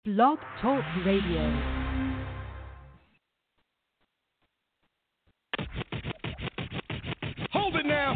Blog Talk Radio. Hold it now.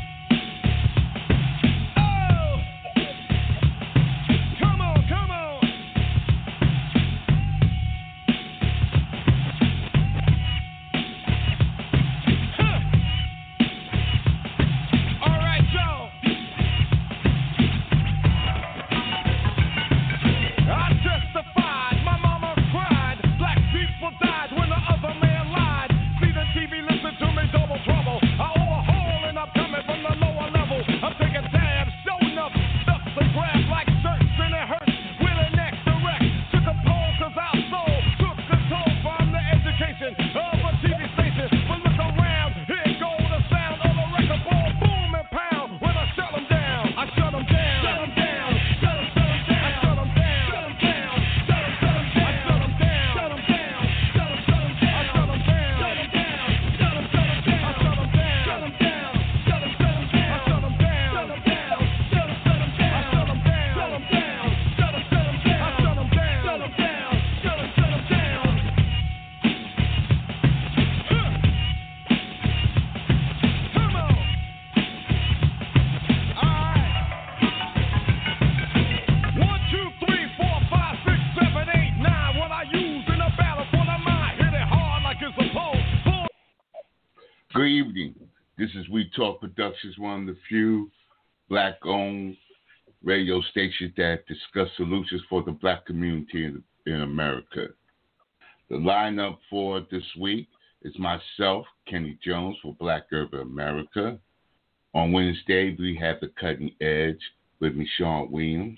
Good evening. This is We Talk Productions, one of the few black-owned radio stations that discuss solutions for the black community in America. The lineup for this week is myself, Kenny Jones, for Black Urban America. On Wednesday, we have The Cutting Edge with me, Sean Williams.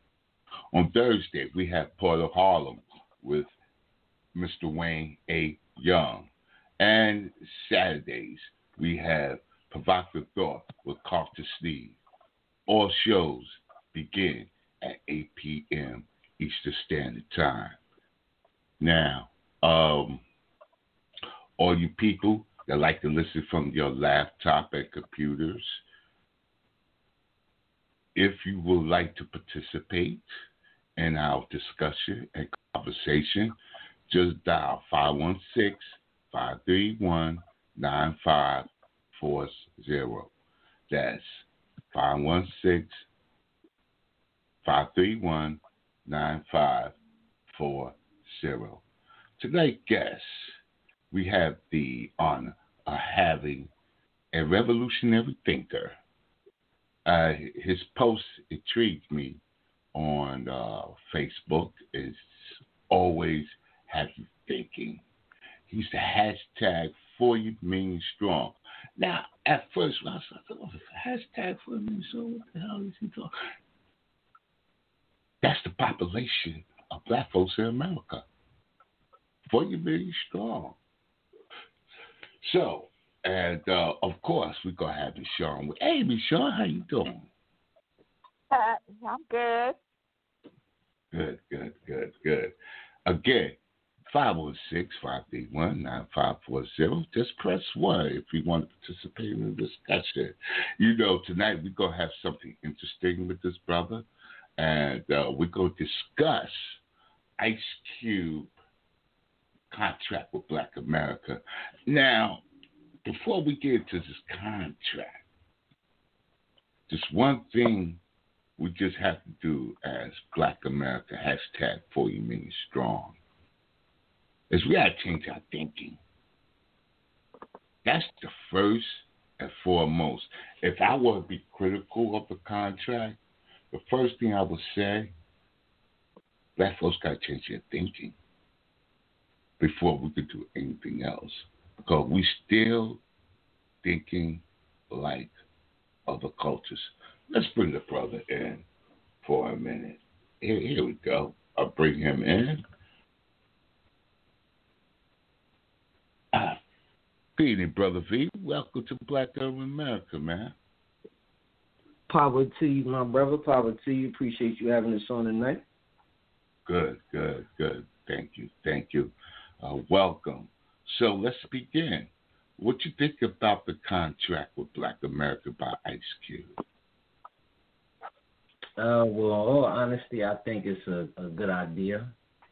On Thursday, we have Port of Harlem with Mr. Wayne A. Young. And Saturdays, we have Provocative Thought with Carter Sneed. All shows begin at 8 p.m. Eastern Standard Time. Now, all you people that like to listen from your laptop and computers, if you would like to participate in our discussion and conversation, just dial 531-531-9540. That's 516-531-9540. Tonight's guest, we have the honor of having a revolutionary thinker. His post intrigued me on Facebook. It's always have you thinking. He's the hashtag 40 million strong. Now, at first, when I thought, hashtag 40 million strong, what the hell is he talking? That's the population of black folks in America. 40 million strong. So, and of course, we're going to have Michonne. Hey, Michonne, how you doing? I'm good. Good. Again, 516-531-9540. Just press 1 if you want to participate in the discussion. You know, tonight we're going to have something interesting with this brother, and we're going to discuss Ice Cube contract with Black America. Now, before we get into this contract, just one thing we just have to do as Black America, hashtag 40 million strong, is we got to change our thinking. That's the first and foremost. If I were to be critical of the contract, the first thing I would say, black folks got to change their thinking before we could do anything else. Because we still thinking like other cultures. Let's bring the brother in for a minute. Here we go. I'll bring him in. Good evening, Brother V. Welcome to Black Urban America, man. Power to you, my brother. Power to you. Appreciate you having us on tonight. Good. Thank you. Welcome. So let's begin. What you think about the contract with Black America by Ice Cube? Well, in all honesty, I think it's a good idea.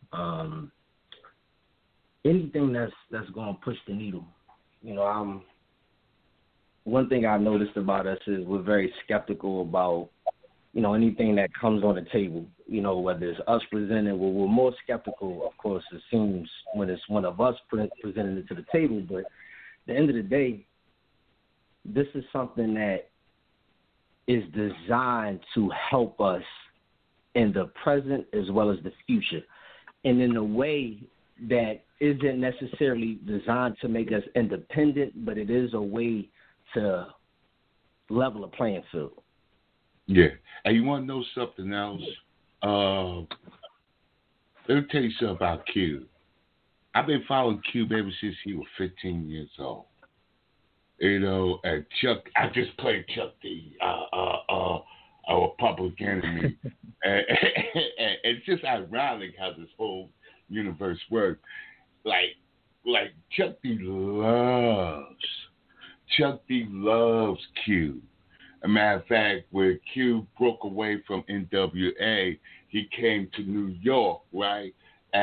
Anything that's going to push the needle. You know, one thing I noticed about us is we're very skeptical about, you know, anything that comes on the table. You know, whether it's us presenting, we're more skeptical, of course, it seems, when it's one of us presenting it to the table. But at the end of the day, this is something that is designed to help us in the present as well as the future, and in a way that isn't necessarily designed to make us independent, but it is a way to level a playing field. Yeah. And you want to know something else? Let me tell you something about Q. I've been following Q ever since he was 15 years old. You know, and Chuck, I just played Chuck D, our Public Enemy. and it's just ironic how this whole universe works. Like Chuck D loves Q. As a matter of fact, when Q broke away from NWA, he came to New York, right?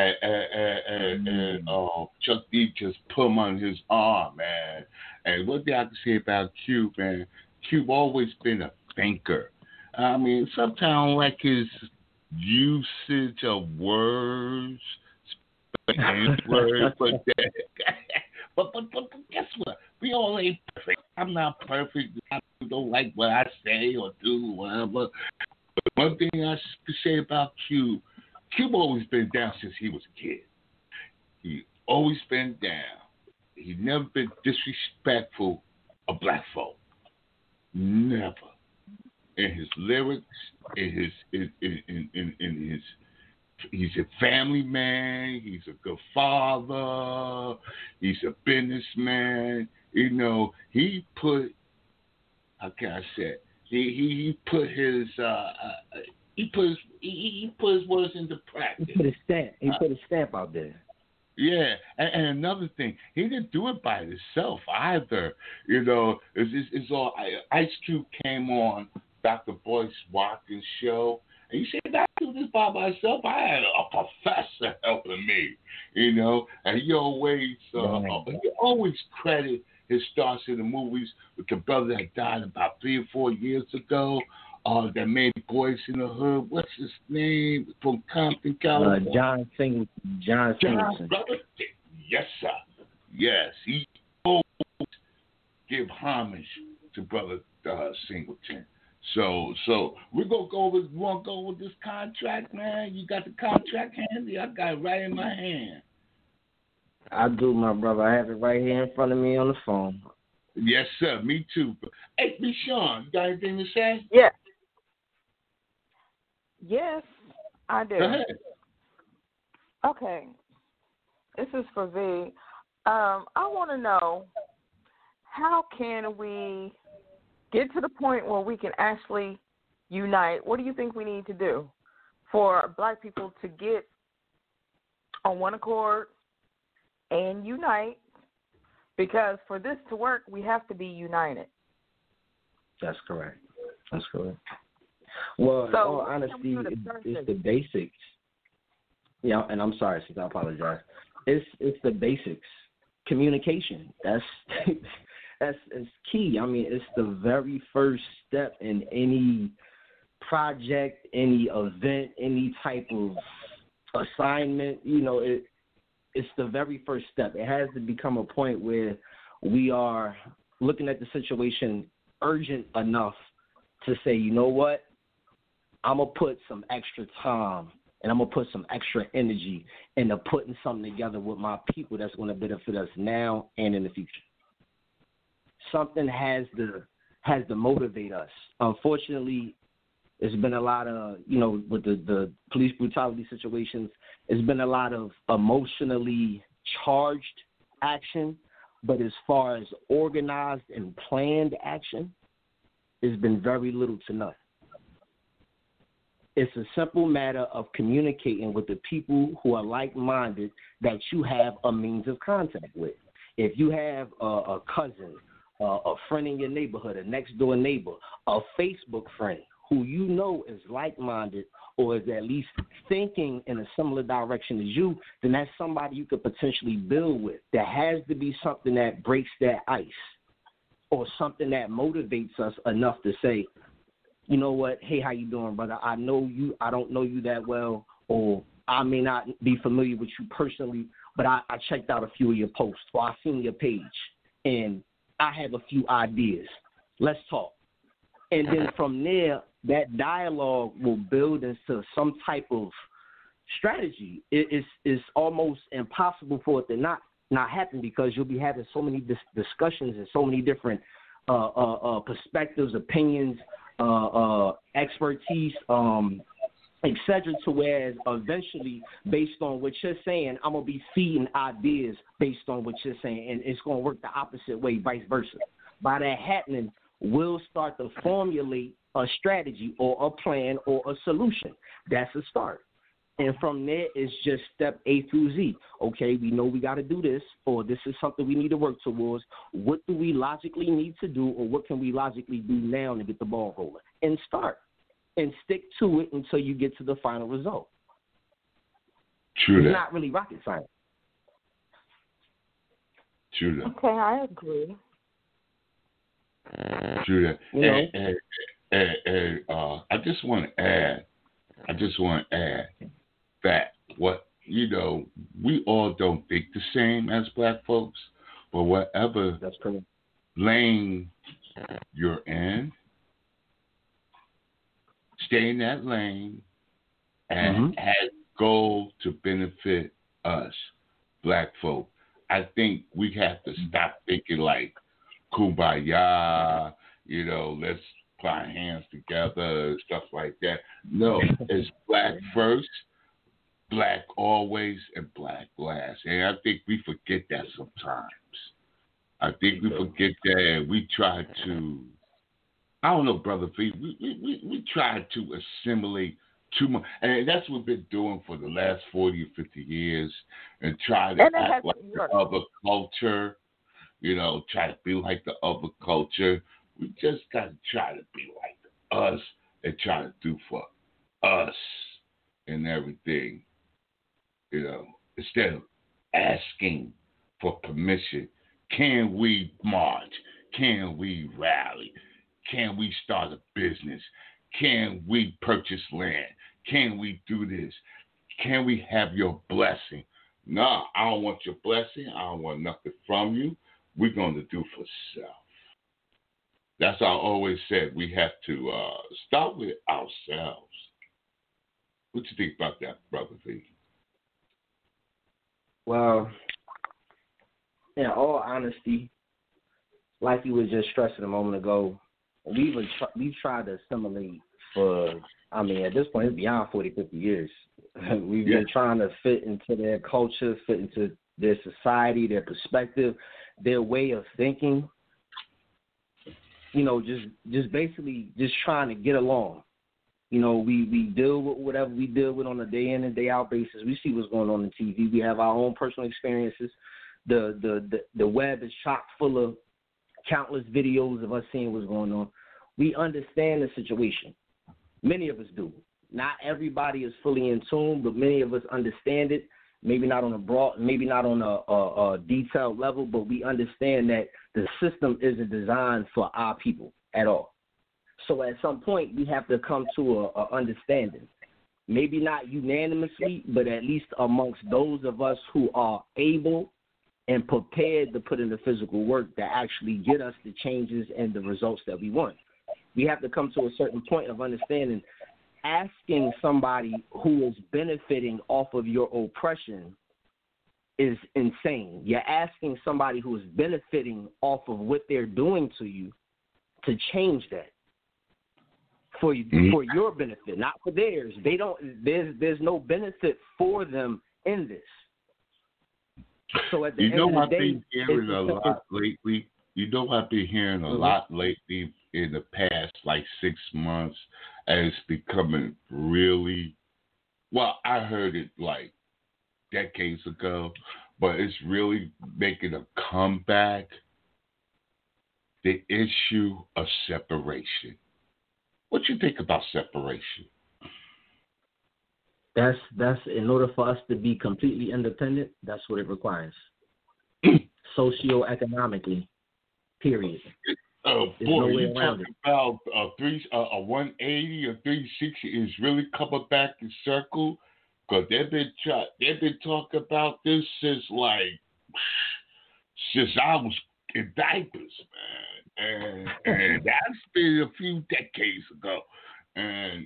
And Chuck D just put him on his arm, man. And what did I have to say about Q, man? Q always been a thinker. I mean, sometimes I don't like his usage of words, words, but guess what? We all ain't perfect. I'm not perfect. I don't like what I say or do, whatever. But one thing I can say about Q always been down since he was a kid. He always been down. He never been disrespectful of black folk. Never. In his lyrics, in his he's a family man, he's a good father, he's a businessman. You know, he put, how can I say it? He put his words into practice. He put a stamp out there. Yeah, and another thing, he didn't do it by himself either. You know, it's all Ice Cube came on Dr. Boyce Watkins' show, and he said, "I do this by myself. I had a professor helping me." You know, and he always credit his stars in the movies with the brother that died about 3 or 4 years ago. That made Boys in the Hood. What's his name? From Compton, California. John Singleton. Brother? Yes, sir. Yes, he always give homage to Brother Singleton. So we're gonna go with. You want to go with this contract, man? You got the contract handy? I got it right in my hand. I do, my brother. I have it right here in front of me on the phone. Yes, sir. Me too. Hey, B. Sean, you got anything to say? Yeah. Yes, I do. Go ahead. Okay. This is for V. I want to know, how can we get to the point where we can actually unite? What do you think we need to do for black people to get on one accord and unite? Because for this to work, we have to be united. That's correct. Well, in all honesty, it's the basics. Yeah, and I'm sorry, sis, I apologize. It's the basics. Communication. That's key. I mean, it's the very first step in any project, any event, any type of assignment. You know, it's the very first step. It has to become a point where we are looking at the situation urgent enough to say, you know what, I'm going to put some extra time and I'm going to put some extra energy into putting something together with my people that's going to benefit us now and in the future. Something has to motivate us. Unfortunately, there's been a lot of, with the police brutality situations, there's been a lot of emotionally charged action, but as far as organized and planned action, there's been very little to none. It's a simple matter of communicating with the people who are like-minded that you have a means of contact with. If you have a cousin, a friend in your neighborhood, a next-door neighbor, a Facebook friend who you know is like-minded or is at least thinking in a similar direction as you, then that's somebody you could potentially build with. There has to be something that breaks that ice or something that motivates us enough to say, you know what, hey, how you doing, brother? I don't know you that well, or I may not be familiar with you personally, but I checked out a few of your posts, or I seen your page, and I have a few ideas. Let's talk. And then from there, that dialogue will build into some type of strategy. It's almost impossible for it to not happen, because you'll be having so many discussions and so many different perspectives, opinions, expertise, etc. To whereas eventually, based on what you're saying, I'm going to be feeding ideas based on what you're saying, and it's going to work the opposite way, vice versa. By that happening, we'll start to formulate a strategy or a plan or a solution. That's a start. And from there, it's just step A through Z. Okay, we know we got to do this, or this is something we need to work towards. What do we logically need to do, or what can we logically do now to get the ball rolling? And start. And stick to it until you get to the final result. True that. It's not really rocket science. True that. Okay, I agree. True that. You know? And I just want to add that we all don't think the same as black folks, but whatever That's correct. lane you're in, stay in that lane and have goal to benefit us, black folk. I think we have to stop thinking like kumbaya, let's put our hands together, stuff like that. No, it's black first, black always, and black last. And I think we forget that sometimes. I think we forget that, and we try to, I don't know, Brother V, we try to assimilate too much. And that's what we've been doing for the last 40 or 50 years, and try to act like the other culture, try to be like the other culture. We just got to try to be like us and try to do for us and everything, instead of asking for permission. Can we march? Can we rally? Can we start a business? Can we purchase land? Can we do this? Can we have your blessing? No, I don't want your blessing. I don't want nothing from you. We're going to do for self. That's why I always said we have to start with ourselves. What you think about that, Brother V? Well, in all honesty, like you was just stressing a moment ago, we've tried to assimilate for, at this point, it's beyond 40, 50 years. We've been trying to fit into their culture, fit into their society, their perspective, their way of thinking. Just basically just trying to get along. We deal with whatever we deal with on a day in and day out basis. We see what's going on in TV. We have our own personal experiences. The web is chock full of countless videos of us seeing what's going on. We understand the situation. Many of us do. Not everybody is fully in tune, but many of us understand it. Maybe not on a broad, maybe not on a detailed level, but we understand that the system isn't designed for our people at all. So at some point, we have to come to a understanding. Maybe not unanimously, but at least amongst those of us who are able and prepared to put in the physical work that actually get us the changes and the results that we want. We have to come to a certain point of understanding. Asking somebody who is benefiting off of your oppression is insane. You're asking somebody who is benefiting off of what they're doing to you to change that for your benefit, not for theirs. They don't. There's no benefit for them in this. So at the end of the day, I've been hearing a lot lately. I've been hearing a lot lately in the past 6 months, and it's becoming really, I heard it decades ago, but it's really making a comeback. The issue of separation. What you think about separation? That's in order for us to be completely independent. That's what it requires, socioeconomically. Period. Boy, no way you around talking about a 180 or 360 is really coming back in circle, because they've been talking about this since I was in diapers, man, and that's been a few decades ago, and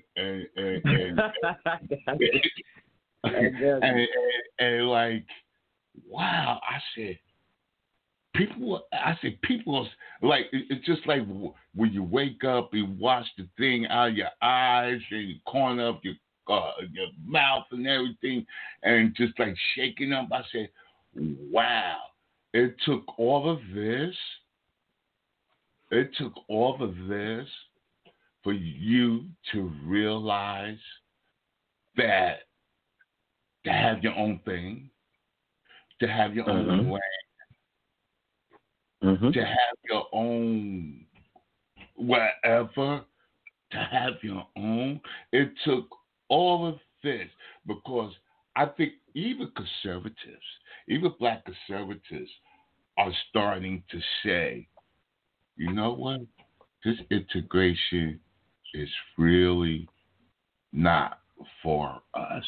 and like, wow, I said. People like it's just like when you wake up and wash the thing out of your eyes and you corner up your mouth and everything, and just like shaking up. I said, "Wow!" It took all of this. It took all of this for you to realize that to have your own thing, to have your own land. Mm-hmm. To have your own whatever, to have your own. It took all of this because I think even conservatives, even black conservatives, are starting to say, you know what? This integration is really not for us.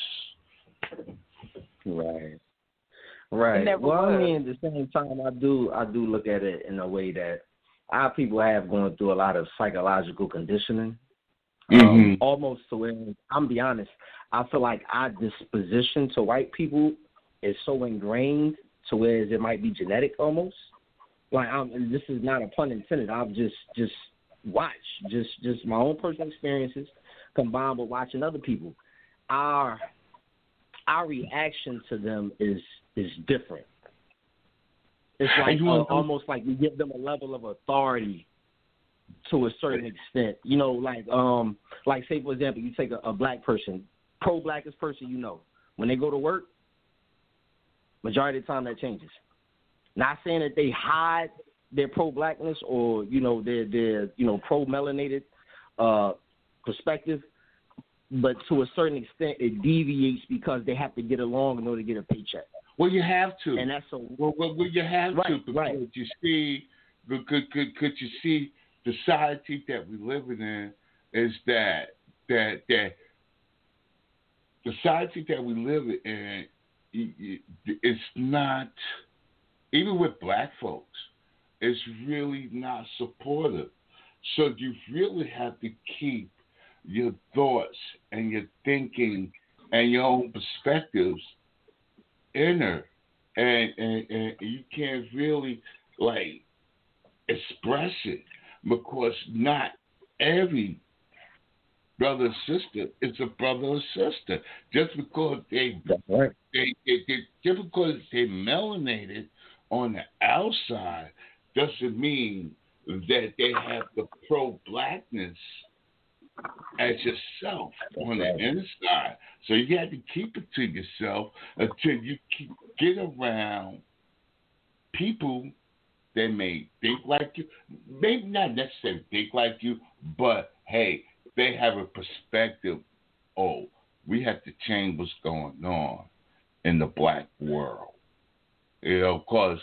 Right. Right. Well, I mean, at the same time, I do look at it in a way that our people have gone through a lot of psychological conditioning, almost to where, I'm be honest, I feel like our disposition to white people is so ingrained to where it might be genetic almost. Like, and this is not a pun intended. I've just watched, just my own personal experiences combined with watching other people. Our reaction to them is different. It's like almost like we give them a level of authority to a certain extent. You know, like say for example, you take a black person, pro-blackest person, you know, when they go to work, majority of the time that changes. Not saying that they hide their pro-blackness or their pro-melanated perspective, but to a certain extent it deviates because they have to get along in order to get a paycheck. Well, you have to. And that's well, you have to because you see, could you see the society that we live in is that the society that we live in, it's not, even with black folks, it's really not supportive. So you really have to keep your thoughts and your thinking and your own perspectives inner, and you can't really like express it because not every brother or sister is a brother or sister. Just because they just because they melanated on the outside doesn't mean that they have the pro-blackness as yourself on the inside. So you have to keep it to yourself until you get around people that may think like you, maybe not necessarily think like you, but hey, they have a perspective. Oh, we have to change what's going on in the black world. Because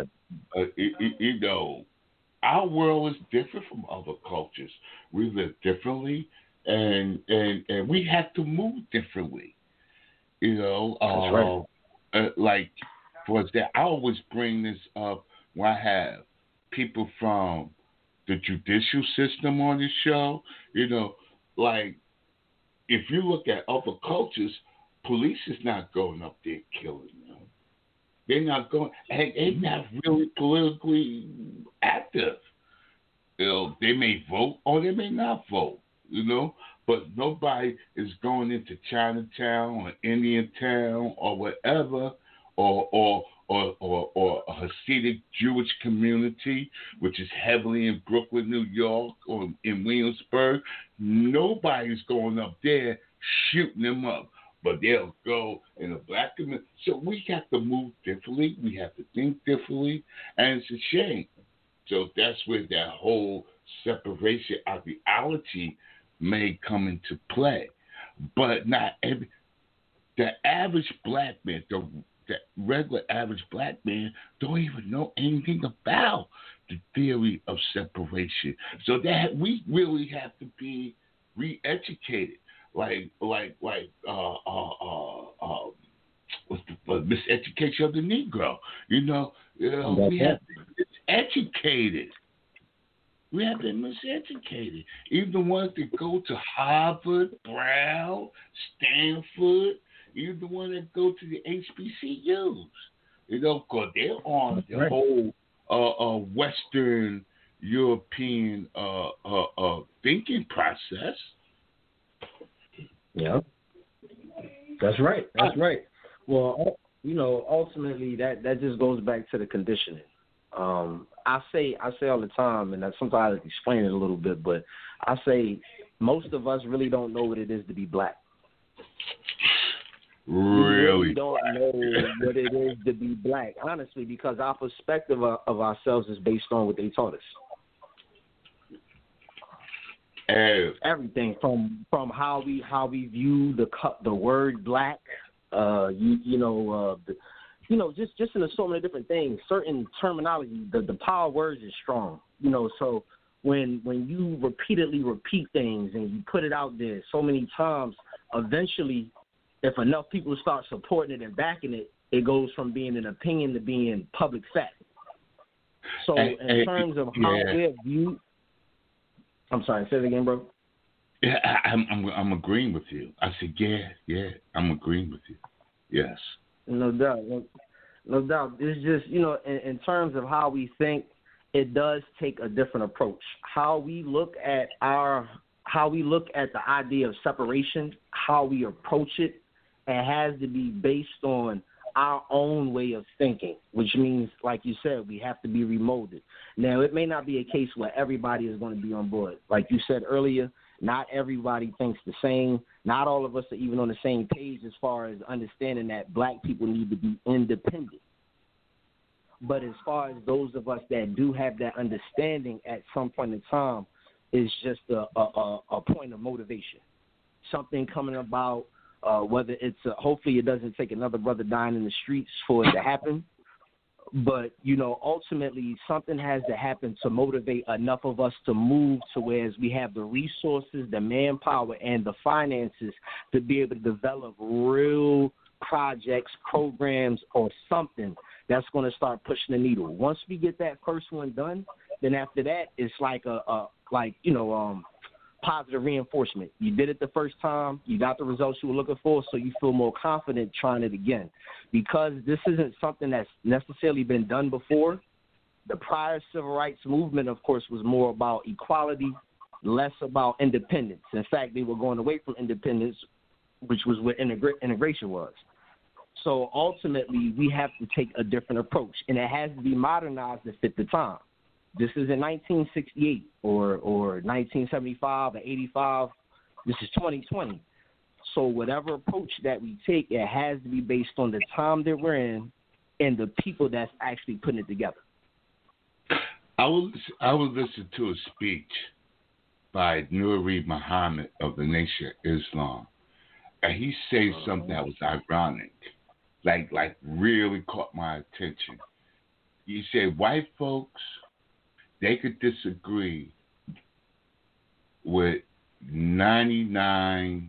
our world is different from other cultures. We live differently, and we have to move differently. That's right. Like, for example, I always bring this up when I have people from the judicial system on this show. Like, if you look at other cultures, police is not going up there killing them. They're not going, and they're not really politically active. They may vote or they may not vote, but nobody is going into Chinatown or Indian Town or whatever, or a Hasidic Jewish community, which is heavily in Brooklyn, New York, or in Williamsburg. Nobody's going up there shooting them up. But they'll go in a black community. So we have to move differently. We have to think differently. And it's a shame. So that's where that whole separation ideology may come into play, but not every. The average black man, the regular average black man, don't even know anything about the theory of separation. So that we really have to be re-educated, what's the miseducation of the Negro? We have to be miseducated. We have been miseducated. Even the ones that go to Harvard, Brown, Stanford, even the ones that go to the HBCUs. Because they're on the whole Western European thinking process. Yeah. That's right. Well, ultimately that just goes back to the conditioning. I say all the time, and sometimes I explain it a little bit, but I say most of us really don't know what it is to be black. Really? We don't know what it is to be black, honestly, because our perspective of ourselves is based on what they taught us. Everything from how we view the word black, just in so many different things. Certain terminology, the power of words is strong. So when you repeatedly repeat things and you put it out there so many times, eventually, if enough people start supporting it and backing it, it goes from being an opinion to being public fact. So in terms of how we're viewed, I'm sorry, say it again, bro. Yeah, I'm agreeing with you. I said, yeah, I'm agreeing with you. Yes. No doubt. It's just, in terms of how we think, it does take a different approach. How we look at the idea of separation, how we approach it, it has to be based on our own way of thinking, which means, like you said, we have to be remolded. Now, it may not be a case where everybody is going to be on board. Like you said earlier, not everybody thinks the same. Not all of us are even on the same page as far as understanding that black people need to be independent. But as far as those of us that do have that understanding at some point in time, it's just a point of motivation. Something coming about, whether it's hopefully it doesn't take another brother dying in the streets for it to happen. But, ultimately something has to happen to motivate enough of us to move to where we have the resources, the manpower, and the finances to be able to develop real projects, programs, or something that's going to start pushing the needle. Once we get that first one done, then after that, it's like positive reinforcement. You did it the first time, you got the results you were looking for, so you feel more confident trying it again. Because this isn't something that's necessarily been done before. The prior civil rights movement, of course, was more about equality, less about independence. In fact, they were going away from independence, which was what integration was. So ultimately, we have to take a different approach, and it has to be modernized to fit the time. This isn't 1968 or 1975 or 85. This is 2020. So whatever approach that we take, it has to be based on the time that we're in and the people that's actually putting it together. I will listen to a speech by Nuri Muhammad of the Nation of Islam, and he said something that was ironic, like really caught my attention. He said, white folks, they could disagree with 99%,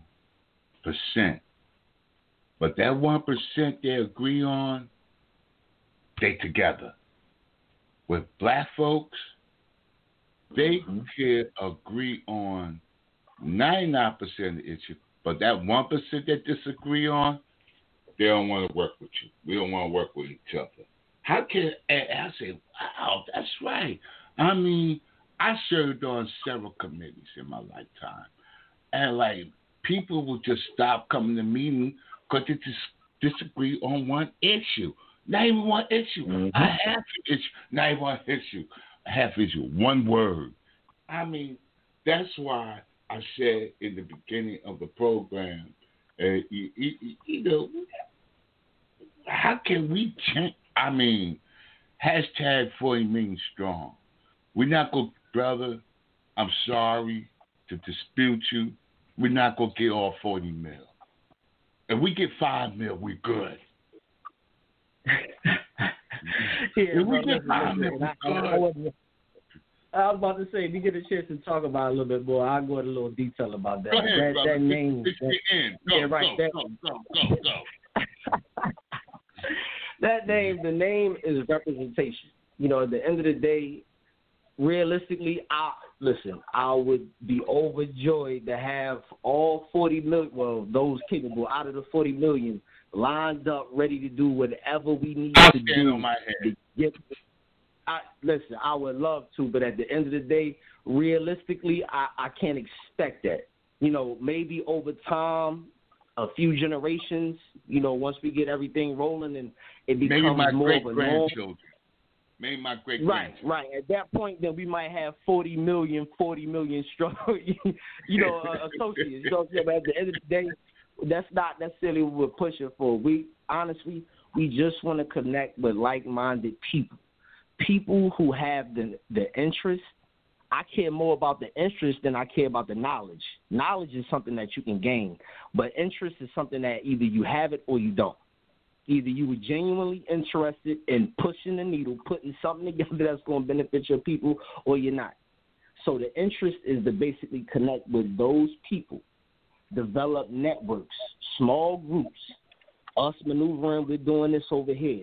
but that 1% they agree on, they together. With black folks, they can agree on 99% of the issue, but that 1% that disagree on, they don't want to work with you. We don't want to work with each other. How can I say, wow, that's right. I mean, I served on several committees in my lifetime, and people will just stop coming to meetings because they just disagree on one issue. Not even one issue. A half issue. Not even one issue. A half issue. One word. I mean, that's why I said in the beginning of the program, how can we change? I mean, hashtag 40 million strong. We're not going, brother, I'm sorry. to dispute you, we're not going to get all 40 mil. If we get 5 mil, we're good. If we get 5 mil, we're good. I was about to say, if you get a chance to talk about it a little bit more, I'll go into a little detail about that. Go ahead, brother. That name. Go. That name, the name is representation. You know, at the end of the day, realistically, I would be overjoyed to have all 40 million, well, those capable out of the 40 million lined up, ready to do whatever we need to do. On my head. I would love to, but at the end of the day, realistically, I can't expect that. You know, maybe over time, a few generations, you know, once we get everything rolling and it becomes more of a norm. Maybe my great-grandchildren. Right. At that point, then we might have 40 million strong, associates. You know what I'm saying? But at the end of the day, that's not necessarily what we're pushing for. We just want to connect with like-minded people who have the interest. I care more about the interest than I care about the knowledge. Knowledge is something that you can gain, but interest is something that either you have it or you don't. Either you were genuinely interested in pushing the needle, putting something together that's going to benefit your people, or you're not. So the interest is to basically connect with those people, develop networks, small groups, us maneuvering, we're doing this over here.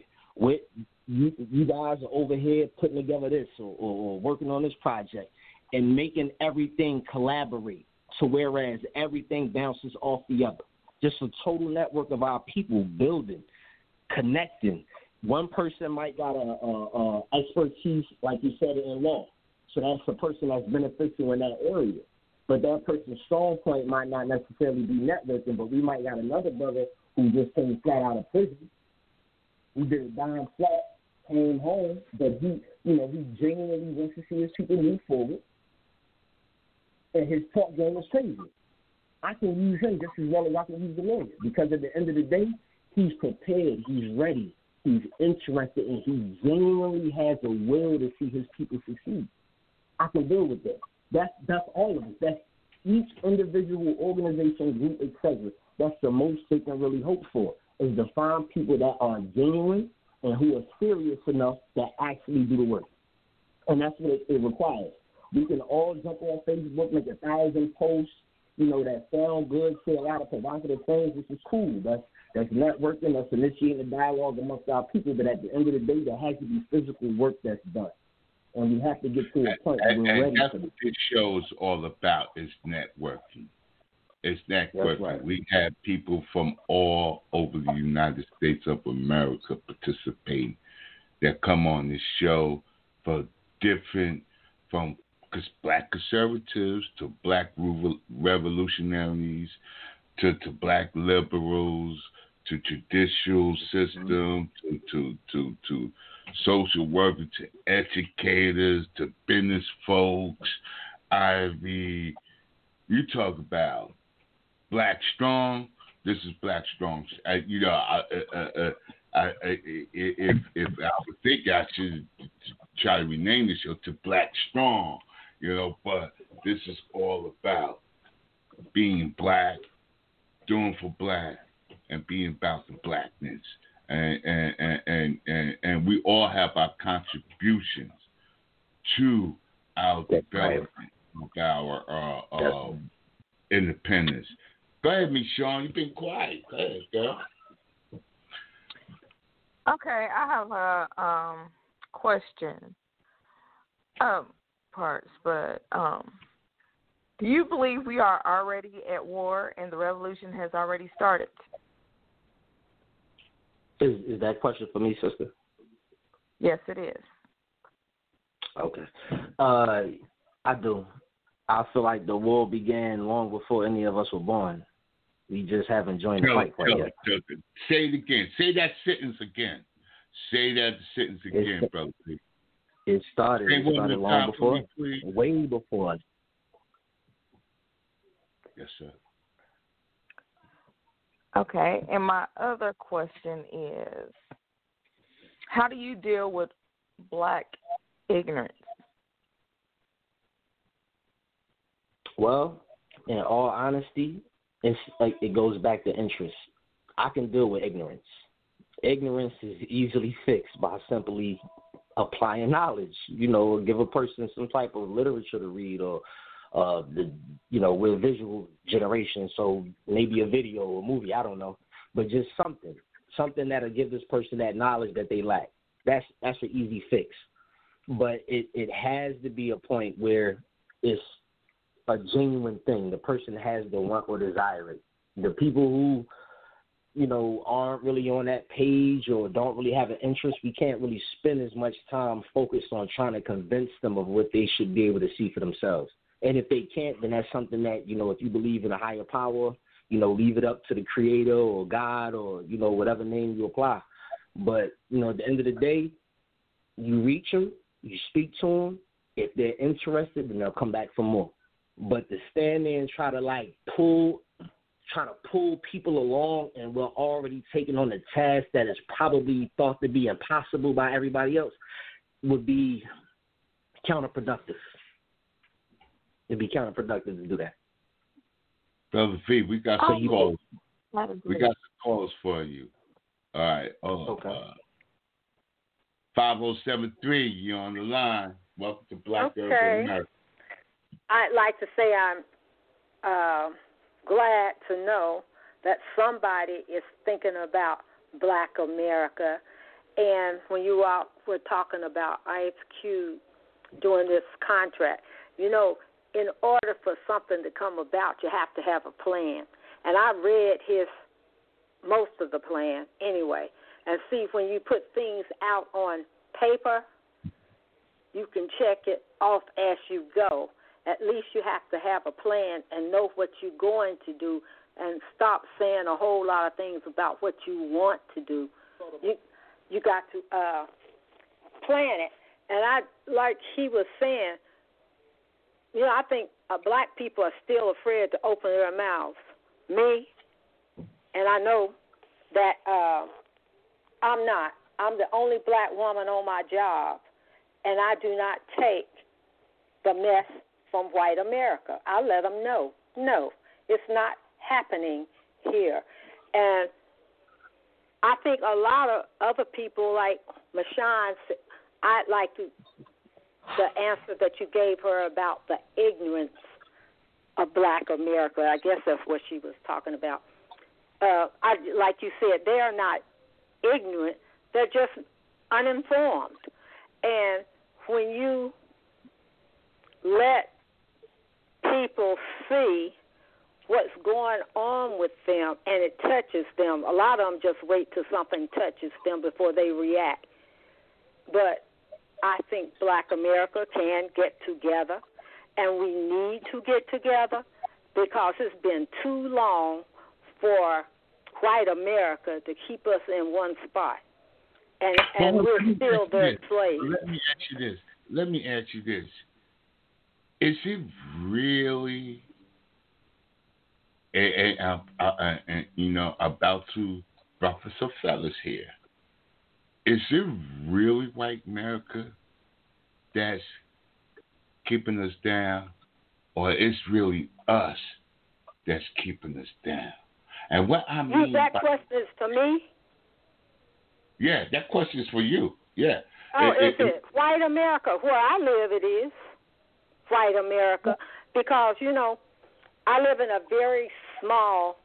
You guys are over here putting together this or working on this project and making everything collaborate. So whereas everything bounces off the other. Just a total network of our people building, connecting. One person might got a expertise, like you said, in law. So that's the person that's beneficial in that area. But that person's strong point might not necessarily be networking, but we might got another brother who just came flat out of prison. He did a dime flat, came home, but he genuinely wants to see his people move forward. And his talk game is crazy. I can use him just as well as I can use the lawyer, because at the end of the day, he's prepared, he's ready, he's interested, and he genuinely has a will to see his people succeed. I can deal with that. That's all of it. That's each individual organization, group, etc. That's the most they can really hope for, is to find people that are genuine and who are serious enough to actually do the work. And that's what it requires. We can all jump on Facebook, make 1,000 posts, that sound good, say a lot of provocative things, which is cool. That's networking, that's initiating a dialogue amongst our people. But at the end of the day, there has to be physical work that's done. And we have to get to a point where we're ready. That's what this show is all about, is networking. It's networking. Right. We have people from all over the United States of America participating that come on this show for different, from black conservatives to black revolutionaries to black liberals to judicial system to social workers to educators to business folks. You talk about Black Strong. This is Black Strong. If I would think I should try to rename the show to Black Strong, but this is all about being black, doing for black, and being about the blackness. And we all have our contributions to our development of our independence. Go ahead, Miss Sean. You've been quiet. Go ahead, girl. Okay, I have a question. Do you believe we are already at war and the revolution has already started? Is that question for me, sister? Yes, it is. Okay. I do. I feel like the war began long before any of us were born. We just haven't joined the fight quite yet. Say it again. Say that sentence again. Say that sentence again, brother. It started long before, way before. Yes, sir. Okay, and my other question is, how do you deal with black ignorance? Well, in all honesty, it's like it goes back to interest. I can deal with ignorance. Ignorance is easily fixed by simply applying knowledge. Give a person some type of literature to read, or we're a visual generation, so maybe a video or a movie, I don't know, but just something that'll give this person that knowledge that they lack. That's an easy fix. But it has to be a point where it's a genuine thing. The person has to want or desire it. The people who, aren't really on that page or don't really have an interest, we can't really spend as much time focused on trying to convince them of what they should be able to see for themselves. And if they can't, then that's something that, if you believe in a higher power, leave it up to the creator or God or, whatever name you apply. But, at the end of the day, you reach them, you speak to them. If they're interested, then they'll come back for more. But to stand there and try to pull people along, and we're already taking on a task that is probably thought to be impossible by everybody else, would be counterproductive. It'd be counterproductive to do that. Brother V, we got some calls. We got some calls for you. All right. Okay. 5073, you're on the line. Welcome to Black Girls in America. I'd like to say I'm glad to know that somebody is thinking about Black America. And when you all were talking about Ice Cube doing this contract, in order for something to come about, you have to have a plan. And I read most of the plan anyway. And see, when you put things out on paper, you can check it off as you go. At least you have to have a plan and know what you're going to do, and stop saying a whole lot of things about what you want to do. You got to plan it. And like he was saying, I think black people are still afraid to open their mouths. Me, and I know that I'm not. I'm the only black woman on my job, and I do not take the mess from white America. I let them know, no, it's not happening here. And I think a lot of other people, like Mashawn, I'd like the answer that you gave her about the ignorance of Black America. I guess that's what she was talking about. Like you said, they are not ignorant. They're just uninformed. And when you let people see what's going on with them and it touches them, a lot of them just wait till something touches them before they react. But I think Black America can get together, and we need to get together, because it's been too long for white America to keep us in one spot. And we're still their slaves. Let me ask you this. Is it really, about to ruffle some fellas here, is it really white America that's keeping us down, or it's really us that's keeping us down? And what I mean question is to me? Yeah, that question is for you. Yeah. Oh, is it white America? Where I live, it is white America, because, I live in a very small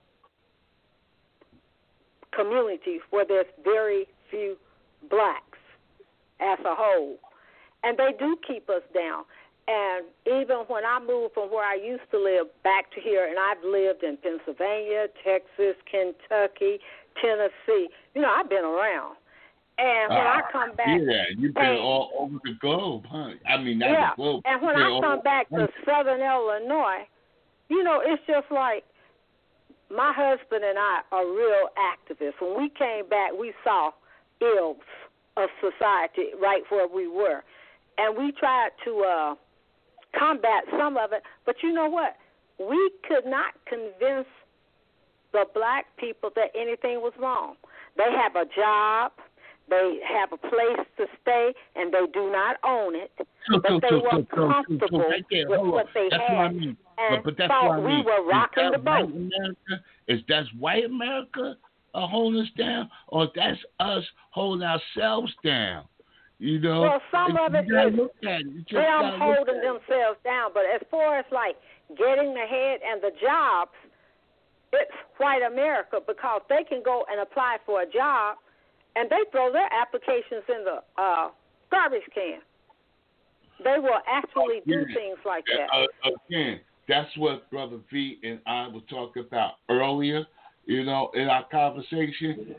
community where there's very few blacks as a whole, and they do keep us down. And even when I moved from where I used to live back to here, and I've lived in Pennsylvania, Texas, Kentucky, Tennessee, I've been around. And when I come back, you've been all over the globe, huh? I mean, not the globe. And when I come back to Southern Illinois, it's just like my husband and I are real activists. When we came back, we saw ills of society right where we were, and we tried to combat some of it. But you know what? We could not convince the black people that anything was wrong. They have a job. They have a place to stay, and they do not own it. But they were comfortable with what they had. What I mean. And but that's thought what I mean. we were rocking the boat. Is that white America holding us down, or that's us holding ourselves down? You know. Well, some of it is them holding themselves down. But as far as like getting ahead and the jobs, it's white America, because they can go and apply for a job, and they throw their applications in the garbage can. They will actually do things like that. Again, that's what Brother V and I were talking about earlier, you know, in our conversation.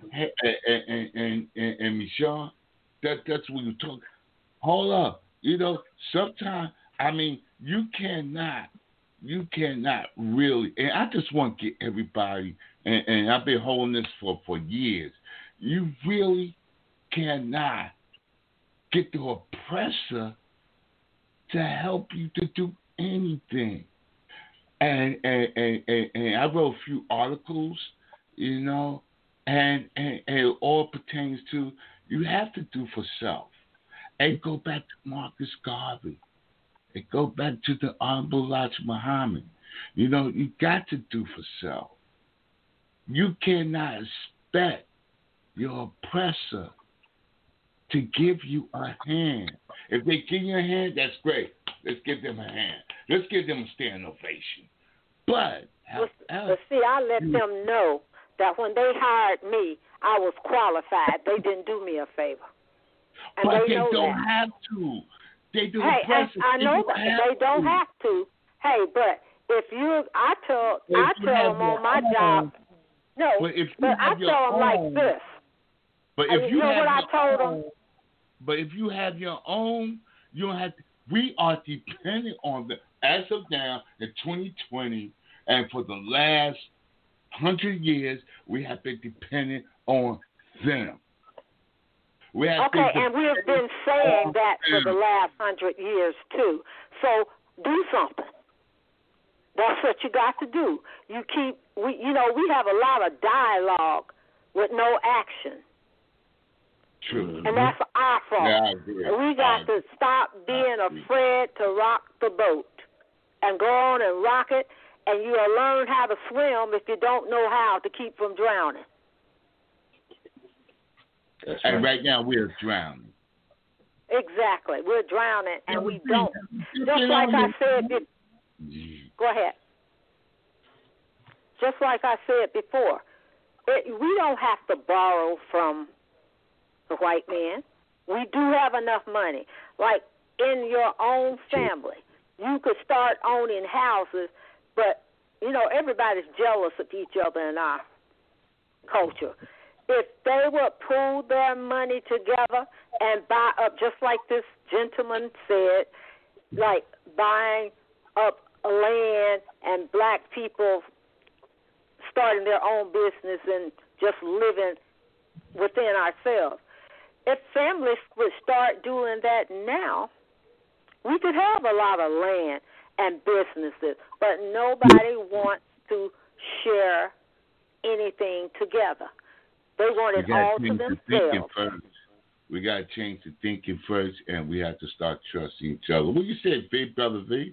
And Michelle, that's what we talk. Hold up. You know, sometimes, I mean, you cannot really, and I just want to get everybody, and I've been holding this for years, you really cannot get the oppressor to help you to do anything. And I wrote a few articles, you know, and it all pertains to you have to do for self. And go back to Marcus Garvey. It go back to the Honorable Elijah Muhammad. You know, you got to do for self. You cannot expect your oppressor to give you a hand. If they give you a hand, that's great. Let's give them a hand. Let's give them a standing ovation. But see, I let them know that when they hired me, I was qualified. They didn't do me a favor. And but they know don't that. Have to. They do. Hey, I know that they don't have to. Hey, but if I tell them on my job. No, but I tell them like this. But if you know have what I told them? But if you have your own, you don't have to. We are dependent on them as of now in 2020, and for the last 100 years, we have been dependent on them. And we have been saying that for the last 100 years too. So do something. That's what you got to do. We have a lot of dialogue with no action. True. And that's our fault. Yeah, I agree. We got to stop being afraid to rock the boat and go on and rock it, and you'll learn how to swim if you don't know how to keep from drowning. And right now we're drowning. Exactly. We're drowning, and we don't. Just like I said, go ahead. Just like I said before, we don't have to borrow from the white man. We do have enough money. Like in your own family, you could start owning houses, but, everybody's jealous of each other in our culture. If they would pool their money together and buy up, just like this gentleman said, like buying up land and black people starting their own business and just living within ourselves. If families would start doing that now, we could have a lot of land and businesses, but nobody wants to share anything together. They want it all to themselves. We got to change the thinking first, and we have to start trusting each other. What you say, Big Brother V?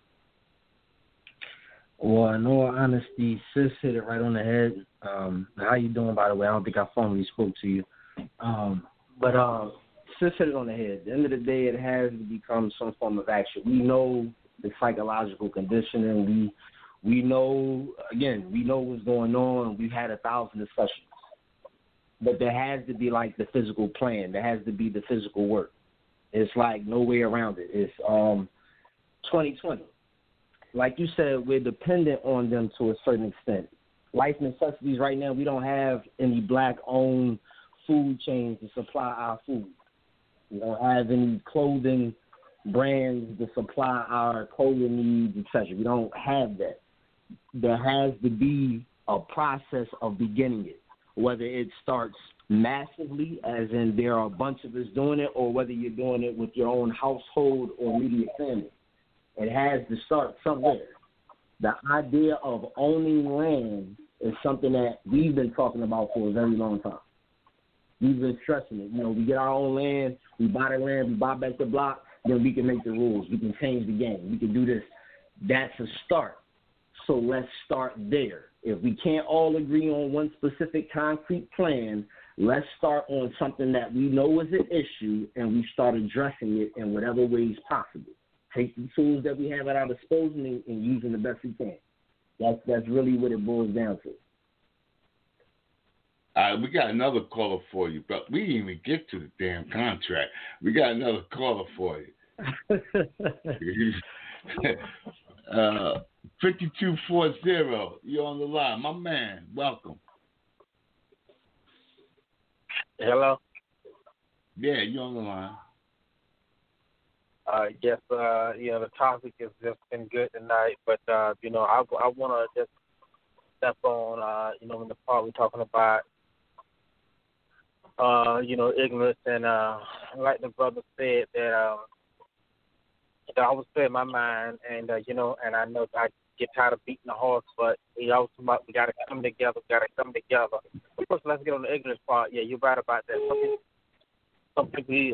Well, in all honesty, sis hit it right on the head. How you doing, by the way? I don't think I formally spoke to you. But sis hit it on the head. At the end of the day, it has to become some form of action. We know the psychological conditioning. We know what's going on. We've had 1,000 discussions. But there has to be, like, the physical plan. There has to be the physical work. It's, like, no way around it. It's 2020. Like you said, we're dependent on them to a certain extent. Life necessities right now, we don't have any black-owned food chains to supply our food. We don't have any clothing brands to supply our clothing needs, etc. We don't have that. There has to be a process of beginning it, whether it starts massively, as in there are a bunch of us doing it, or whether you're doing it with your own household or immediate family. It has to start somewhere. The idea of owning land is something that we've been talking about for a very long time. We've been stressing it. You know, we get our own land, we buy the land, we buy back the block, then we can make the rules. We can change the game. We can do this. That's a start. So let's start there. If we can't all agree on one specific concrete plan, let's start on something that we know is an issue, and we start addressing it in whatever ways possible. Take the tools that we have at our disposal and use them the best we can. That's really what it boils down to. We got another caller for you, but we didn't even get to the damn contract. We got another caller for you. 5240, you're on the line. My man, welcome. Hello? Yeah, you're on the line. Yes, the topic has just been good tonight, but, I want to just step on, in the part we're talking about, ignorance, and like the brother said, that I always say in my mind, and, and I know I get tired of beating the horse, but we always talk about we got to come together, First, let's get on the ignorance part. Yeah, you're right about that. Some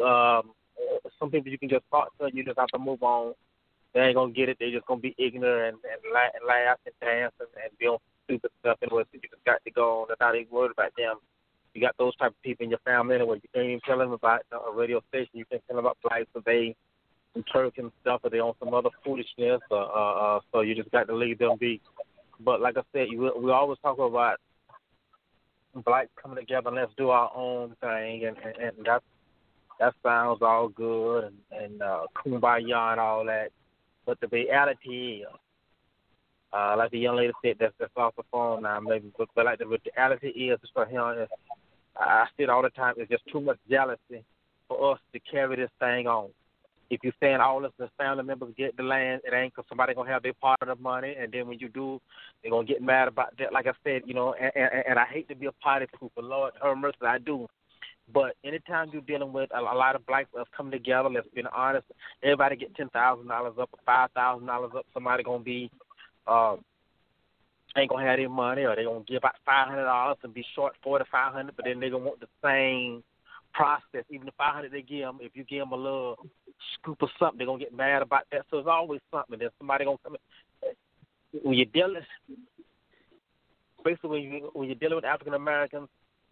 people you can just talk to, you just have to move on. They ain't going to get it. They just going to be ignorant and laugh and dance and be on stupid stuff. Anyway, so you just got to go on. They're not even worried about them. You got those type of people in your family anyway. You can't even tell them about a radio station. You can't tell them about flights or they some Turk and stuff, or they on some other foolishness. So you just got to leave them be. But like I said, we always talk about blacks coming together and let's do our own thing, and that sounds all good and kumbaya and all that. But the reality is, like the young lady said, that's off the phone now, maybe. But like the reality is, for him, I see it all the time. It's just too much jealousy for us to carry this thing on. If you're saying all of the family members get the land, it ain't because somebody going to have their part of the money. And then when you do, they're going to get mad about that. Like I said, and I hate to be a party pooper. Lord, have mercy, I do. But anytime you're dealing with a lot of blacks coming together, let's be honest, everybody get $10,000 up or $5,000 up. Somebody going to be ain't going to have their money, or they're going to give out $500 and be short $400 to $500, but then they're going to want the same process. Even the $500 they give them, if you give them a little scoop of something, they're going to get mad about that. So it's always something. There's somebody going to come in. When you're dealing, basically when you're dealing with African Americans,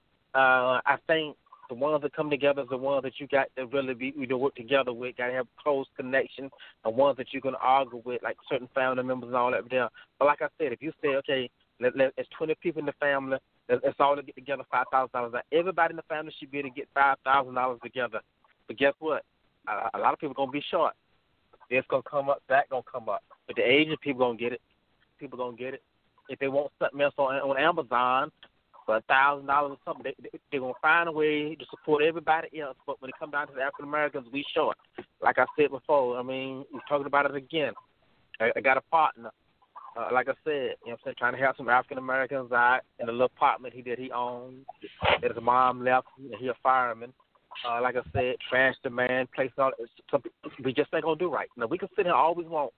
I think the ones that come together is the ones that you got to really be work together with, got to have close connection, and ones that you're going to argue with, like certain family members and all that there. But like I said, if you say, okay, it's 20 people in the family, let's all get together $5,000. Now, everybody in the family should be able to get $5,000 together. But guess what? A lot of people going to be short. This going to come up, that going to come up. But the Asian people going to get it. People going to get it. If they want something else on Amazon, for $1,000 or something, they're going to find a way to support everybody else. But when it comes down to the African Americans, we short. Like I said before, I mean, we're talking about it again. I got a partner, like I said, you know what I'm saying, trying to help some African Americans out in a little apartment he owned. His mom left, he a fireman. Like I said, trash the man, place all. We just ain't going to do right. Now, we can sit here all we want.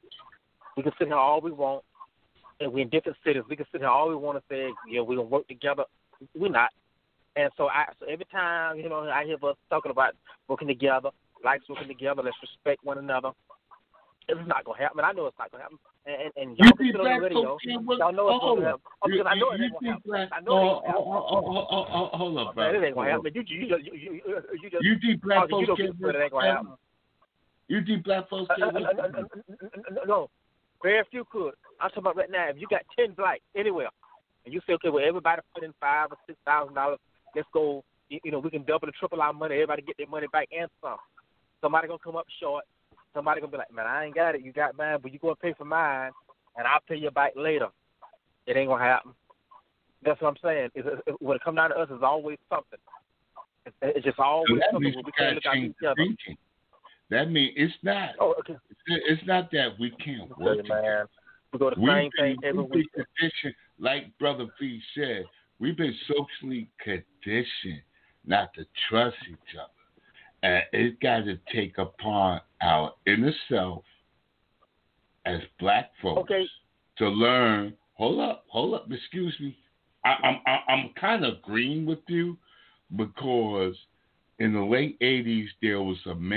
And we're in different cities. We can sit here all we want to say, we're going to work together. We're not. And so every time, I hear us talking about working together, blacks working together, let's respect one another. It's not going to happen. I know it's not going to happen. And y'all can sit on the radio. Y'all know it's going to happen. Because I know it ain't going to happen. I know it ain't going to happen. Hold up, bro. It ain't going to happen. You think black folks can't work? It ain't going to happen. You think black folks can't work? No. Very few could. I'm talking about right now, if you got 10 blacks anywhere, and you say, okay, well, everybody put in $5,000 or $6,000, let's go, we can double and triple our money, everybody get their money back and some. Somebody going to come up short. Somebody going to be like, man, I ain't got it. You got mine, but you going to pay for mine, and I'll pay you back later. It ain't going to happen. That's what I'm saying. When it comes down to us, it's always something. It's just always something where we can't look out each other. That means it's not. Oh, okay. It's not that we can't work together. We go to the same thing every week. Like Brother P said, we've been socially conditioned not to trust each other. And it's got to take upon our inner self as black folks to learn. Hold up, excuse me. I'm kind of agreeing with you, because in the late 80s there was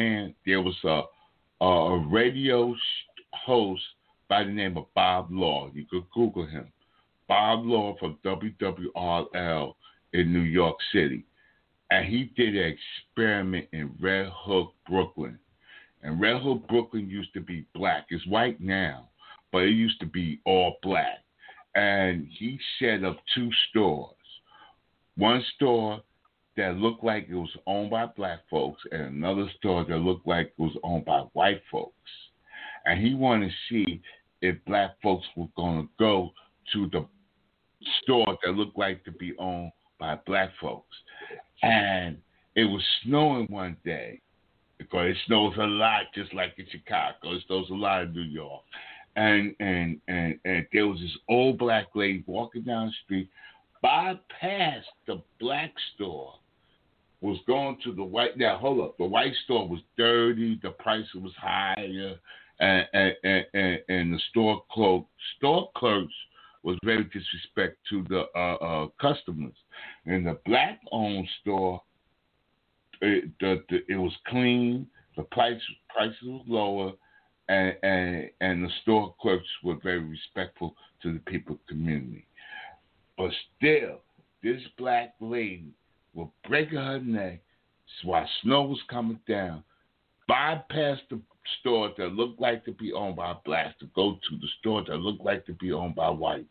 a radio host by the name of Bob Law. You could Google him. Bob Law from WWRL in New York City. And he did an experiment in Red Hook, Brooklyn. And Red Hook, Brooklyn used to be black. It's white now, but it used to be all black. And he set up 2 stores. One store that looked like it was owned by black folks and another store that looked like it was owned by white folks. And he wanted to see if black folks were going to go to the store that looked like to be owned by black folks. And it was snowing one day, because it snows a lot, just like in Chicago. It snows a lot in New York. And there was this old black lady walking down the street, bypassed the black store, was going to the white. Now, hold up. The white store was dirty. The price was higher. And the store clerks was very disrespectful to the customers. And the black-owned store, it was clean. The prices was lower, and the store clerks were very respectful to the people community. But still, this black lady was breaking her neck while snow was coming down, bypassed the store that looked like to be owned by blacks to go to the store that looked like to be owned by whites.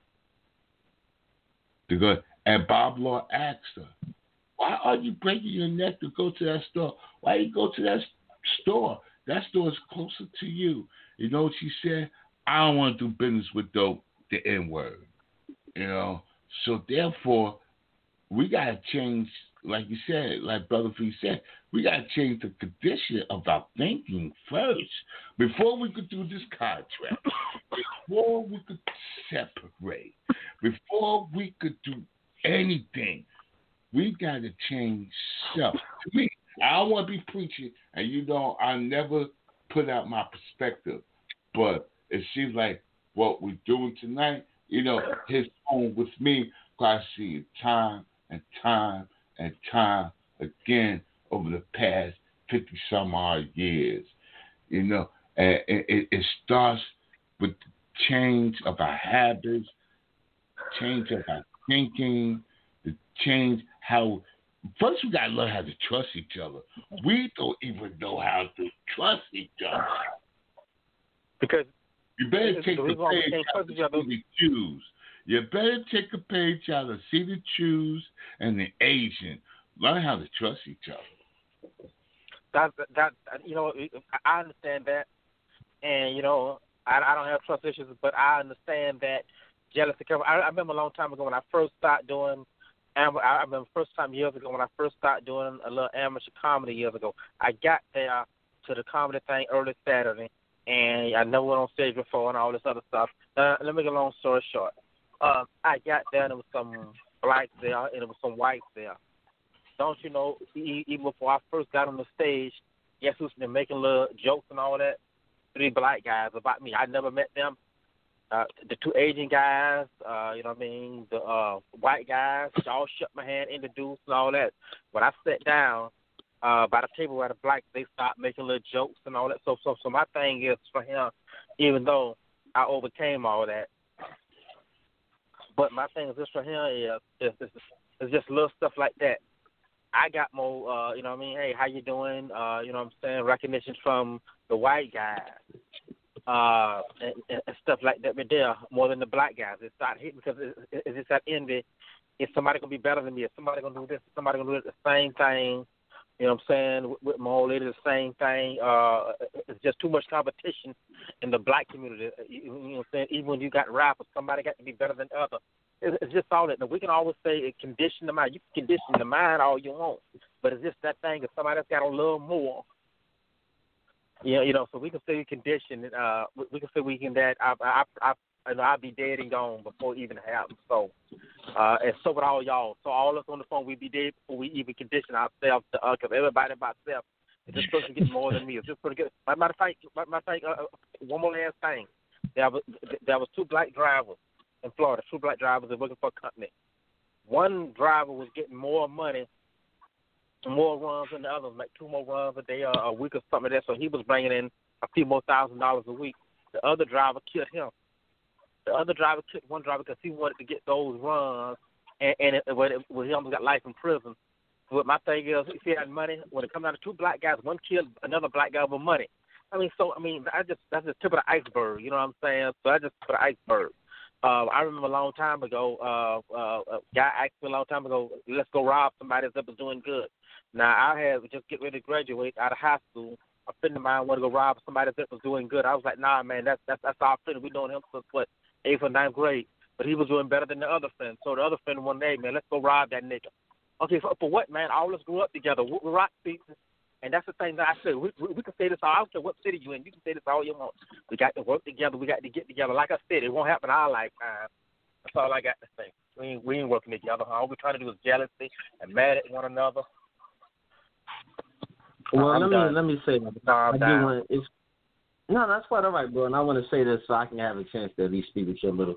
And Bob Law asked her, why are you breaking your neck to go to that store? Why you go to that store? That store is closer to you. You know what she said? I don't want to do business with the N-word. You know? So therefore, we got to change, like you said, like Brother Fee said, we got to change the condition of our thinking first. Before we could do this contract, before we could separate, before we could do anything, we got to change self. To me, I don't want to be preaching, and you know, I never put out my perspective, but it seems like what we're doing tonight, you know, hits home with me, because I see it time and time and time again over the past 50-some odd years. You know, and it starts with the change of our habits, change of our thinking, the change how. First, we got to learn how to trust each other. We don't even know how to trust each other. Because you better take a page out to see the Jews. You better take a page out to see the Jews and the Asian. Learn how to trust each other. That you know, I understand that, and you know, I don't have trust issues, but I understand that jealousy. I remember a long time ago when I first started doing. I remember first time years ago when I first started doing a little amateur comedy years ago. I got there to the comedy thing early Saturday, and I never went on stage before and all this other stuff. Let me make a long story short. I got there and there was some blacks there and there was some whites there. Don't you know, even before I first got on the stage, guess who's been making little jokes and all that? 3 black guys about me. I never met them. The 2 Asian guys, you know what I mean, the white guys, all shook my hand, introduced and all that. When I sat down by the table where the blacks, they start making little jokes and all that. So my thing is for him, even though I overcame all that, but my thing is just for him is just little stuff like that. I got more, you know what I mean, hey, how you doing? You know what I'm saying, recognition from the white guys. And stuff like that, but there more than the black guys. It started hitting because it's just that envy. Is somebody gonna be better than me? Is somebody gonna do this? Is somebody gonna do the same thing? You know what I'm saying? With my old lady, the same thing. It's just too much competition in the black community. You know what I'm saying? Even when you got rappers, somebody got to be better than the other. It's just all that. Now, we can always say it condition the mind. You can condition the mind all you want, but it's just that thing. If somebody else got a little more. Yeah, you know, so we can say we condition. We can say we can that. I'll be dead and gone before it even happens. So, and so with all y'all. So all us on the phone, we be dead before we even condition ourselves. Because everybody by itself, if this person gets more than me, if this person gets. Matter of fact, one more last thing. There was 2 black drivers in Florida. 2 black drivers that working for a company. One driver was getting more money more runs than the others, like 2 more runs a day or a week or something like that. So he was bringing in a few more $1,000 a week. The other driver killed him. The other driver killed one driver because he wanted to get those runs, and he almost got life in prison. But my thing is, if he had money, when it comes down to 2 black guys, one killed another black guy over money. That's just the tip of the iceberg. You know what I'm saying? So that's just the tip of the iceberg. I remember a long time ago, a guy asked me a long time ago, let's go rob somebody that was doing good. Now, I had just get ready to graduate out of high school. A friend of mine wanted to go rob somebody that was doing good. I was like, nah, man, that's our friend. We've known him since, 8th or 9th grade. But he was doing better than the other friend. So the other friend one day, man, let's go rob that nigga. Okay, for what, man? All of us grew up together. We're rock pieces. And that's the thing that I said. We can say this all. I don't care what city you're in. You can say this all you want. We got to work together. We got to get together. Like I said, it won't happen in our lifetime. That's all I got to say. We ain't working together. All we're trying to do is jealousy and mad at one another. Well, let me say that. No, that's quite all right, bro. And I want to say this so I can have a chance to at least speak with you a little.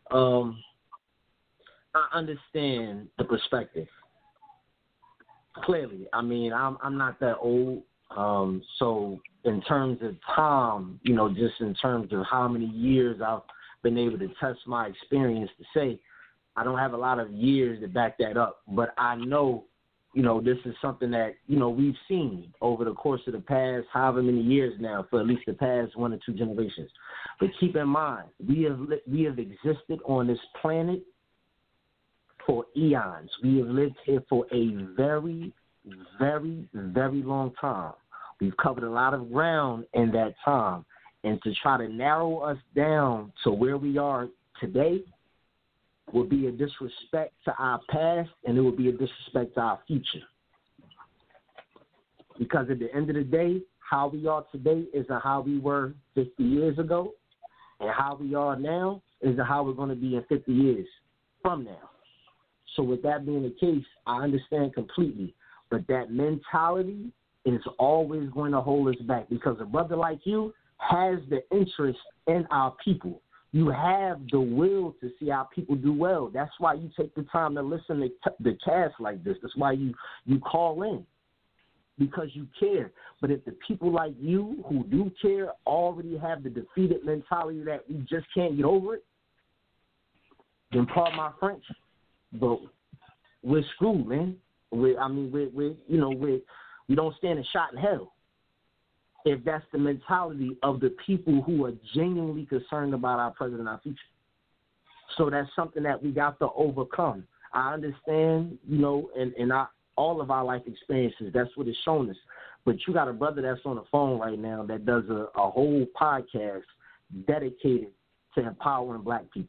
I understand the perspective. Clearly, I mean, I'm not that old. So in terms of time, just in terms of how many years I've been able to test my experience to say, I don't have a lot of years to back that up. But I know, this is something that, we've seen over the course of the past however many years now, for at least the past 1 or 2 generations. But keep in mind, we have existed on this planet for eons. We have lived here for a very, very, very long time. We've covered a lot of ground in that time. And to try to narrow us down to where we are today would be a disrespect to our past, and it would be a disrespect to our future. Because at the end of the day, how we are today isn't how we were 50 years ago, and how we are now isn't how we're going to be in 50 years from now. So with that being the case, I understand completely. But that mentality is always going to hold us back, because a brother like you has the interest in our people. You have the will to see our people do well. That's why you take the time to listen to the cast like this. That's why you call in, because you care. But if the people like you who do care already have the defeated mentality that we just can't get over it, then pardon my French, but we're screwed, man. We don't stand a shot in hell if that's the mentality of the people who are genuinely concerned about our present and our future. So that's something that we got to overcome. I understand, in all of our life experiences, that's what it's shown us. But you got a brother that's on the phone right now that does a whole podcast dedicated to empowering black people.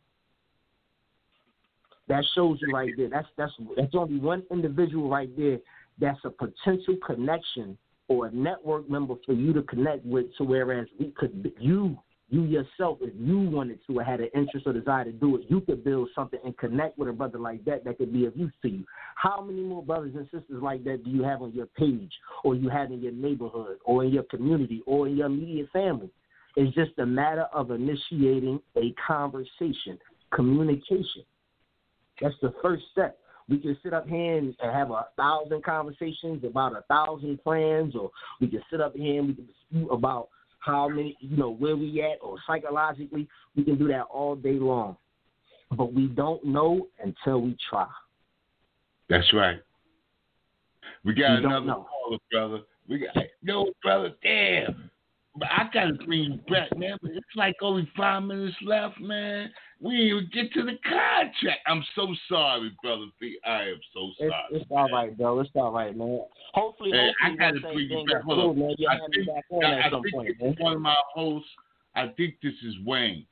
That shows you right there. That's only one individual right there that's a potential connection or a network member for you to connect with, to whereas we could, you yourself, if you wanted to or had an interest or desire to do it, you could build something and connect with a brother like that could be of use to you. How many more brothers and sisters like that do you have on your page, or you have in your neighborhood, or in your community, or in your immediate family? It's just a matter of initiating a conversation, communication. That's the first step. We can sit up here and have 1,000 conversations about 1,000 plans, or we can sit up here and we can dispute about how many, where we at, or psychologically. We can do that all day long. But we don't know until we try. That's right. We got another caller, brother. Brother, damn. But I got to bring you back, man. But it's like only 5 minutes left, man. We didn't even get to the contract. I'm so sorry, Brother B. I am so sorry. It's all right, bro. It's all right, man. Hopefully I got to bring you back. Hold on. I think this is one of my hosts. I think this is Wayne.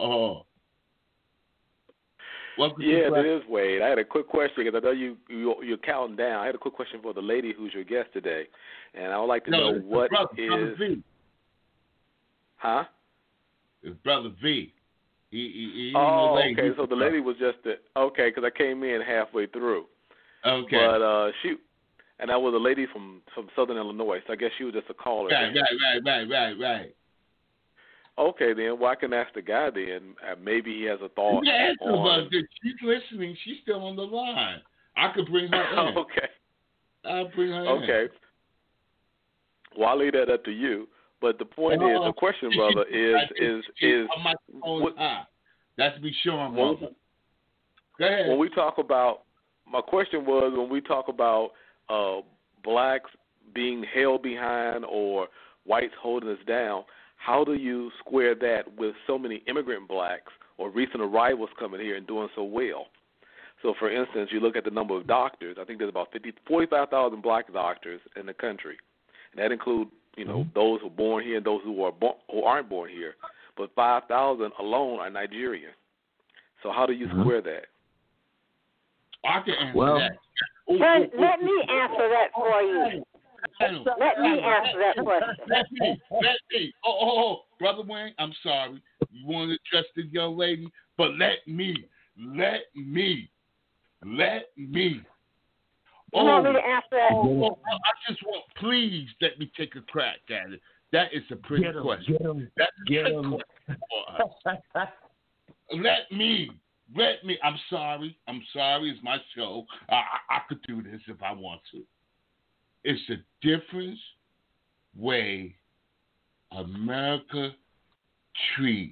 It is Wade. I had a quick question, because I know you're counting down. I had a quick question for the lady who's your guest today, and I would like to know what Brother V. Huh? It's Brother V. He okay. So the lady was just because I came in halfway through. Okay. But that was a lady from Southern Illinois. So I guess she was just a caller. Right. Okay, then. Well, I can ask the guy then. Maybe he has a thought. She's listening. She's still on the line. I could bring her in. Okay. I'll bring her Okay. Well, I'll leave that up to you. But the point is, the question, brother, is that's me showing, mother. Go ahead. When we talk about, my question was, when we talk about blacks being held behind or whites holding us down, how do you square that with so many immigrant blacks or recent arrivals coming here and doing so well? So, for instance, you look at the number of doctors. I think there's about 45,000 black doctors in the country. And that includes, those who are born here and those who aren't born here. But 5,000 alone are Nigerian. So how do you square that? I can answer that. Let me answer that for you. Let me answer that question. Let me. Oh, Brother Wayne, I'm sorry. You want to address the young lady, but let me. You want me to answer that? I just want, please let me take a crack at it. That is a pretty question. That's a good question for us. Let me. I'm sorry. It's my show. I could do this if I want to. It's a different way America treat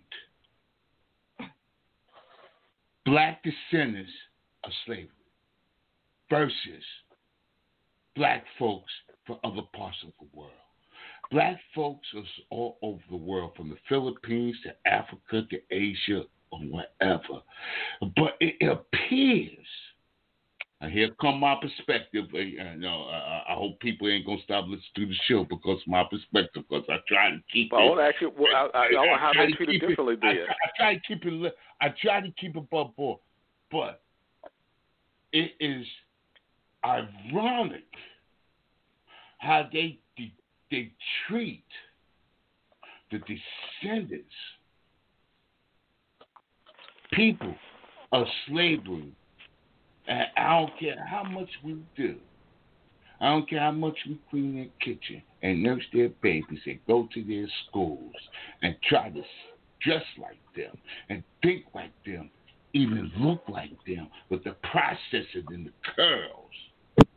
black descendants of slavery versus black folks from other parts of the world. Black folks are all over the world, from the Philippines to Africa to Asia or wherever. But it appears, and here come my perspective. I hope people ain't gonna stop listening to the show because of my perspective. Because I try to keep. I want to ask you, how they treat it differently there. I try to keep it above board, but it is ironic how they treat the descendants, people of slavery. And I don't care how much we do. I don't care how much we clean their kitchen and nurse their babies and go to their schools and try to dress like them and think like them, even look like them, with the processing and the curls.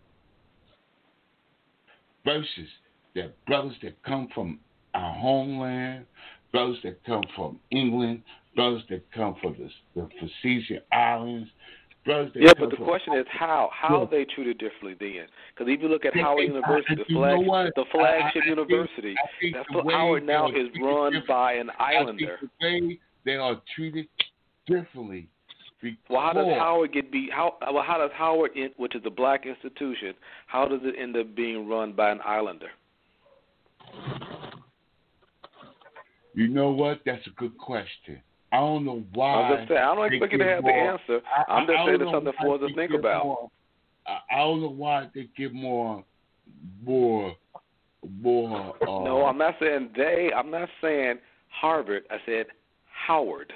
Versus the brothers that come from our homeland, brothers that come from England, brothers that come from the Facetious Islands. But the question is how they treated differently then. Because if you look at Howard University, the flagship university, Howard now is run by an islander. They are treated differently. Well, how does Howard how does Howard, which is a black institution, how does it end up being run by an islander? You know what? That's a good question. I don't know why. I'm just saying, I don't expect you to have the answer. I'm just saying it's something for us to think about. I don't know why they give more. No, I'm not saying they. I'm not saying Harvard. I said Howard.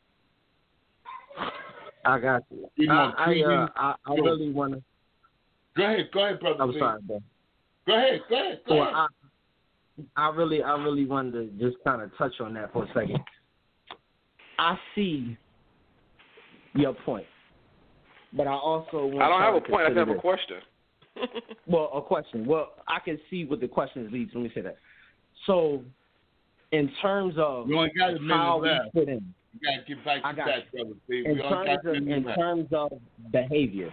I got you. I really want to. Go ahead, brother. I'm sorry, bro. Go ahead. Well, I really wanted to just kind of touch on that for a second. I see your point, but I also want I don't have a point. I just have a question. Well, a question. Well, I can see what the question leads. Let me say that. So, in terms of how we fit in, you got to get back to that, brother. In terms of behavior,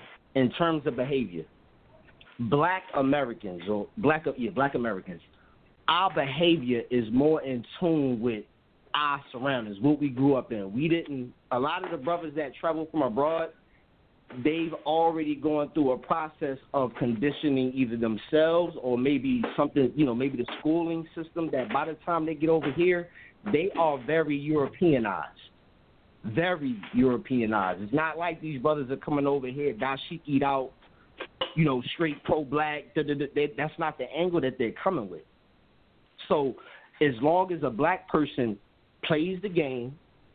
Black Americans, our behavior is more in tune with our surroundings, what we grew up in. A lot of the brothers that travel from abroad, they've already gone through a process of conditioning either themselves or maybe something, maybe the schooling system, that by the time they get over here, they are very Europeanized. It's not like these brothers are coming over here, dashiked out, straight pro-black. That's not the angle that they're coming with. So as long as a black person plays the game,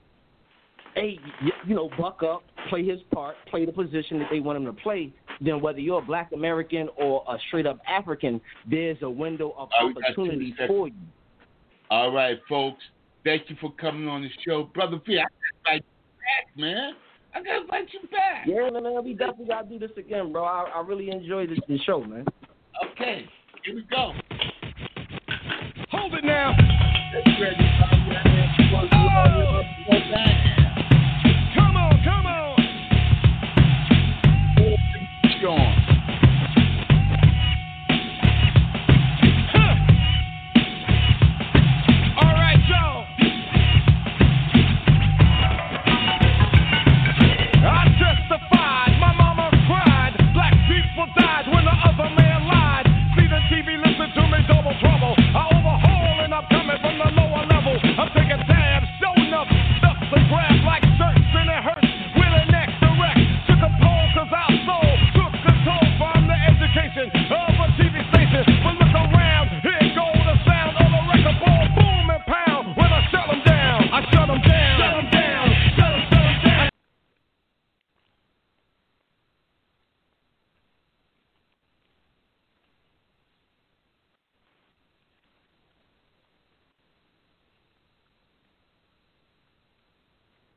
buck up, play his part, play the position that they want him to play, then whether you're a Black American or a straight-up African, there's a window of opportunity for you. All right, folks. Thank you for coming on the show. Brother P, I got to invite you back, man. I got to invite you back. Yeah, man, we definitely got to do this again, bro. I really enjoyed the show, man. Okay, here we go. Hold it now. Ready?